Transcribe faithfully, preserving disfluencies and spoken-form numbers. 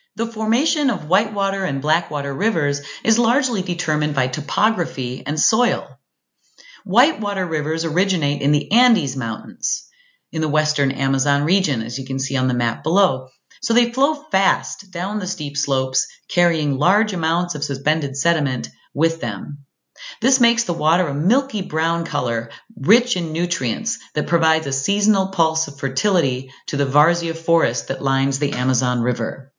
The formation of whitewater and blackwater rivers is largely determined by topography and soil. Whitewater rivers originate in the Andes Mountains, in the western Amazon region, as you can see on the map below. So they flow fast down the steep slopes, carrying large amounts of suspended sediment with them. This makes the water a milky brown color, rich in nutrients, that provides a seasonal pulse of fertility to the Varzea forest that lines the Amazon River.